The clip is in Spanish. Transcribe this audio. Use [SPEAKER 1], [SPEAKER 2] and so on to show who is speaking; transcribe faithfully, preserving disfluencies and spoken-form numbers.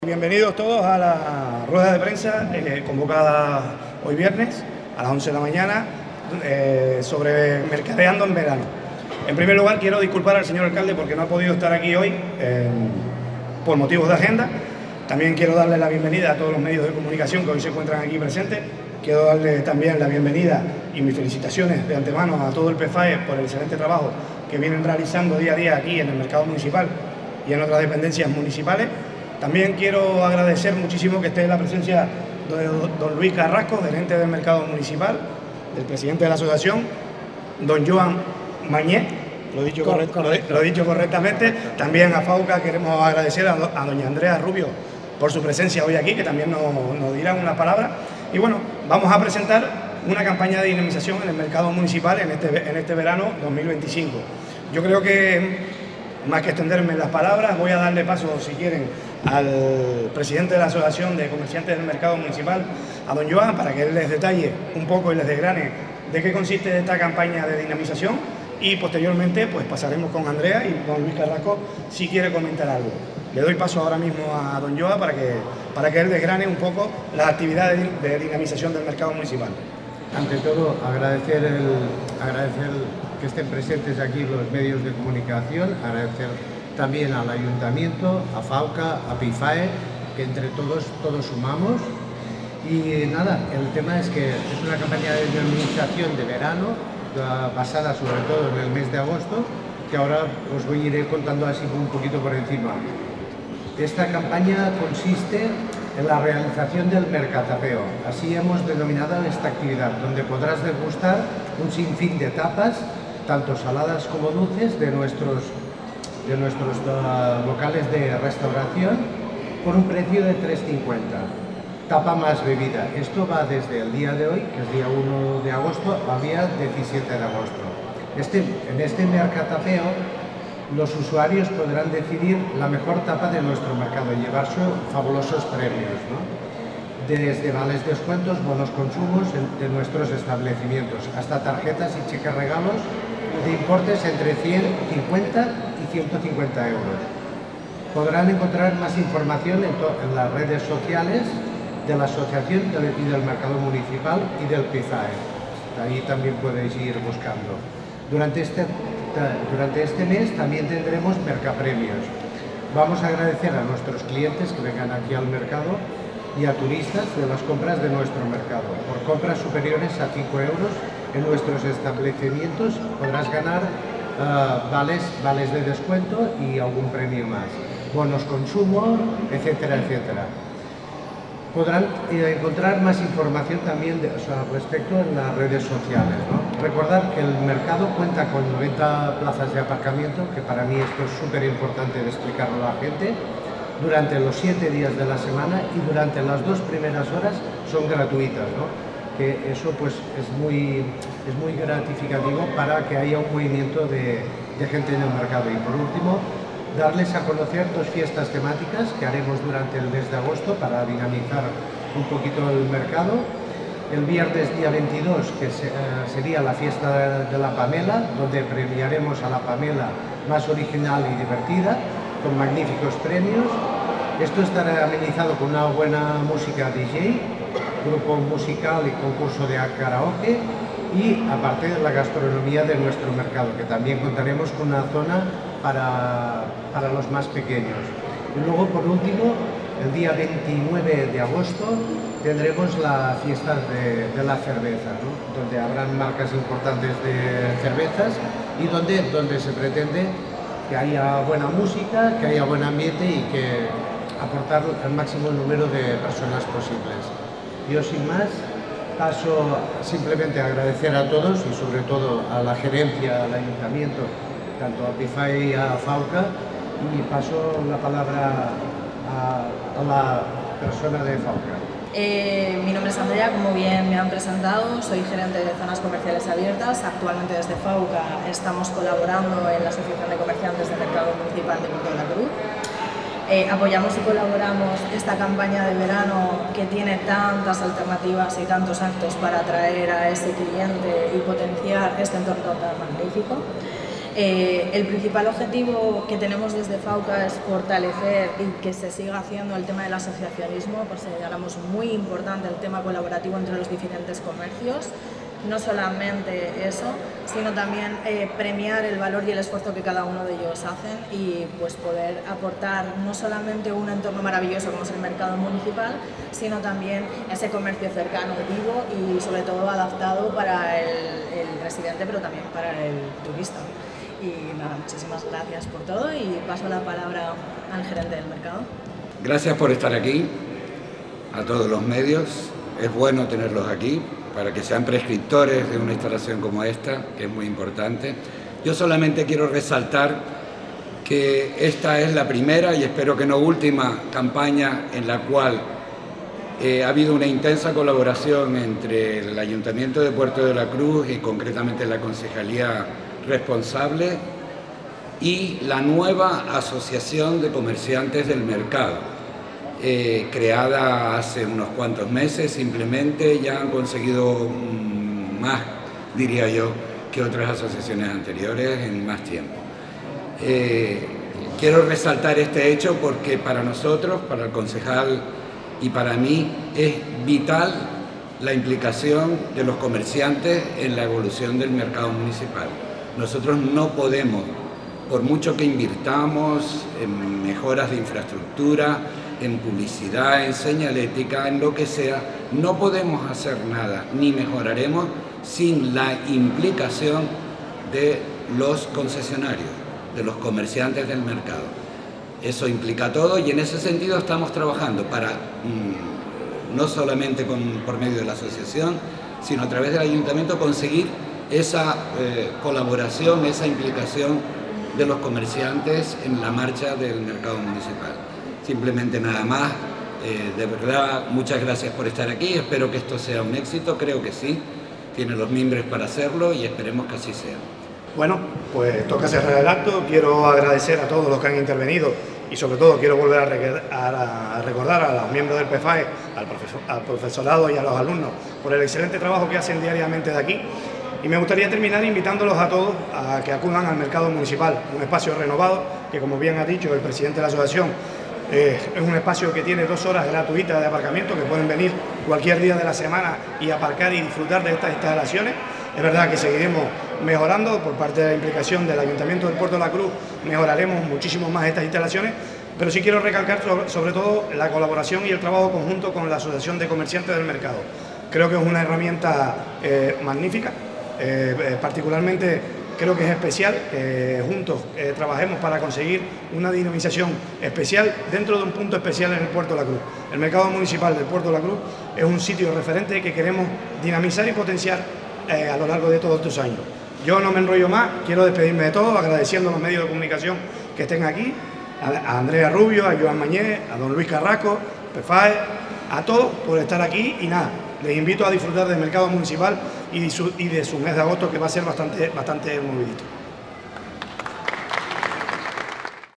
[SPEAKER 1] Bienvenidos todos a la rueda de prensa eh, convocada hoy viernes a las once de la mañana eh, sobre mercadeando en verano. En primer lugar, quiero disculpar al señor alcalde porque no ha podido estar aquí hoy eh, por motivos de agenda. También quiero darle la bienvenida a todos los medios de comunicación que hoy se encuentran aquí presentes. Quiero darle también la bienvenida y mis felicitaciones de antemano a todo el P F A E por el excelente trabajo que vienen realizando día a día aquí en el mercado municipal y en otras dependencias municipales. También quiero agradecer muchísimo que esté en la presencia de don Luis Carrasco, gerente del mercado municipal, del presidente de la asociación, don Joan Mañé, lo he dicho, correcto, correcto. Lo he dicho correctamente. También a FAUCA queremos agradecer a, do, a doña Andrea Rubio por su presencia hoy aquí, que también nos, nos dirán unas palabras. Y bueno, vamos a presentar una campaña de dinamización en el mercado municipal en este, en este verano dos mil veinticinco. Yo creo que, más que extenderme en las palabras, voy a darle paso, si quieren, al presidente de la Asociación de Comerciantes del Mercado Municipal, a don Joan, para que él les detalle un poco y les desgrane de qué consiste esta campaña de dinamización, y posteriormente pues pasaremos con Andrea y don Luis Carrasco si quiere comentar algo. Le doy paso ahora mismo a don Joan para que, para que él desgrane un poco las actividades de dinamización del mercado municipal.
[SPEAKER 2] Ante todo, agradecer, el, agradecer que estén presentes aquí los medios de comunicación, agradecer también al Ayuntamiento, a FAUCA, a P F A E, que entre todos, todos sumamos. Y nada, el tema es que es una campaña de dinamización de verano, basada sobre todo en el mes de agosto, que ahora os voy a ir contando así un poquito por encima. Esta campaña consiste en la realización del mercatapeo. Así hemos denominado esta actividad, donde podrás degustar un sinfín de tapas, tanto saladas como dulces, de nuestros, de nuestros uh, locales de restauración, por un precio de tres cincuenta. Tapa más bebida. Esto va desde el día de hoy, que es día uno de agosto, al día diecisiete de agosto. Este, en este mercatapeo, los usuarios podrán decidir la mejor tapa de nuestro mercado y llevar sus fabulosos premios, ¿no? Desde vales descuentos, bonos consumos de nuestros establecimientos, hasta tarjetas y cheques regalos de importes entre ciento cincuenta y ciento cincuenta euros. Podrán encontrar más información en, en las redes sociales de la Asociación y del Mercado Municipal y del P F A E. Ahí también podéis ir buscando. Durante este, durante este mes también tendremos mercapremios. Vamos a agradecer a nuestros clientes que vengan aquí al mercado y a turistas de las compras de nuestro mercado. Por compras superiores a cinco euros en nuestros establecimientos podrás ganar uh, vales, vales de descuento y algún premio más. Bonos consumo, etcétera, etcétera. Podrán eh, encontrar más información también de, o sea, respecto en las redes sociales, ¿no? Recordar que el mercado cuenta con noventa plazas de aparcamiento, que para mí esto es súper importante de explicarlo a la gente, durante los siete días de la semana, y durante las dos primeras horas son gratuitas, ¿no? Que eso pues es muy, es muy gratificativo para que haya un movimiento de, de gente en el mercado. Y por último, darles a conocer dos fiestas temáticas que haremos durante el mes de agosto para dinamizar un poquito el mercado. El viernes día veintidós, que se, uh, sería la fiesta de la Pamela, donde premiaremos a la Pamela más original y divertida, con magníficos premios. Esto estará amenizado con una buena música D J, grupo musical y concurso de karaoke, y aparte de la gastronomía de nuestro mercado, que también contaremos con una zona para, para los más pequeños. Y luego, por último, el día veintinueve de agosto tendremos la fiesta de, de la cerveza, ¿no? Donde habrán marcas importantes de cervezas y donde, donde se pretende que haya buena música, que haya buen ambiente y que aportar el máximo número de personas posibles. Yo, sin más, paso simplemente a agradecer a todos y sobre todo a la gerencia, al ayuntamiento, tanto a P F A E y a FAUCA, y paso la palabra a, a la persona de FAUCA.
[SPEAKER 3] Eh, mi nombre es Andrea, como bien me han presentado, soy gerente de zonas comerciales abiertas. Actualmente desde FAUCA estamos colaborando en la Asociación de Comerciantes del Mercado Municipal de Puerto de la Cruz. Eh, apoyamos y colaboramos esta campaña de verano que tiene tantas alternativas y tantos actos para atraer a ese cliente y potenciar este entorno tan magnífico. Eh, el principal objetivo que tenemos desde FAUCA es fortalecer y que se siga haciendo el tema del asociacionismo, consideramos muy importante el tema colaborativo entre los diferentes comercios. No solamente eso, sino también eh, premiar el valor y el esfuerzo que cada uno de ellos hacen y pues poder aportar no solamente un entorno maravilloso como es el mercado municipal, sino también ese comercio cercano, vivo y sobre todo adaptado para el, el residente, pero también para el turista. Y nada, muchísimas gracias por todo y paso la palabra al gerente del mercado.
[SPEAKER 4] Gracias por estar aquí, a todos los medios. Es bueno tenerlos aquí para que sean prescriptores de una instalación como esta, que es muy importante. Yo solamente quiero resaltar que esta es la primera y espero que no última campaña en la cual eh, ha habido una intensa colaboración entre el Ayuntamiento de Puerto de la Cruz y concretamente la Concejalía responsable y la nueva Asociación de Comerciantes del Mercado. Eh, creada hace unos cuantos meses, simplemente ya han conseguido mm, más, diría yo, que otras asociaciones anteriores en más tiempo. Eh, quiero resaltar este hecho porque para nosotros, para el concejal y para mí, es vital la implicación de los comerciantes en la evolución del mercado municipal. Nosotros no podemos, por mucho que invirtamos en mejoras de infraestructura, en publicidad, en señalética, en lo que sea, no podemos hacer nada, ni mejoraremos sin la implicación de los concesionarios, de los comerciantes del mercado. Eso implica todo y en ese sentido estamos trabajando para, mmm, no solamente con, por medio de la asociación, sino a través del ayuntamiento conseguir esa eh, colaboración, esa implicación de los comerciantes en la marcha del mercado municipal. Simplemente nada más, eh, de verdad, muchas gracias por estar aquí, espero que esto sea un éxito, creo que sí, tiene los mimbres para hacerlo y esperemos que así sea.
[SPEAKER 1] Bueno, pues toca cerrar el acto, quiero agradecer a todos los que han intervenido y sobre todo quiero volver a, a recordar a los miembros del P F A E, al, profesor, al profesorado y a los alumnos por el excelente trabajo que hacen diariamente de aquí. Y me gustaría terminar invitándolos a todos a que acudan al mercado municipal, un espacio renovado que, como bien ha dicho el presidente de la asociación, Eh, es un espacio que tiene dos horas gratuitas de aparcamiento, que pueden venir cualquier día de la semana y aparcar y disfrutar de estas instalaciones. Es verdad que seguiremos mejorando por parte de la implicación del Ayuntamiento del Puerto de la Cruz, mejoraremos muchísimo más estas instalaciones, pero sí quiero recalcar sobre, sobre todo la colaboración y el trabajo conjunto con la Asociación de Comerciantes del Mercado. Creo que es una herramienta eh, magnífica, eh, eh, particularmente creo que es especial que juntos eh, trabajemos para conseguir una dinamización especial dentro de un punto especial en el Puerto de la Cruz. El mercado municipal del Puerto de la Cruz es un sitio referente que queremos dinamizar y potenciar eh, a lo largo de todos estos años. Yo no me enrollo más, quiero despedirme de todos, agradeciendo a los medios de comunicación que estén aquí, a, a Andrea Rubio, a Joan Mañé, a don Luis Carrasco, P F A E, a todos por estar aquí y nada, les invito a disfrutar del mercado municipal y de su, y de su mes de agosto, que va a ser bastante, bastante movidito.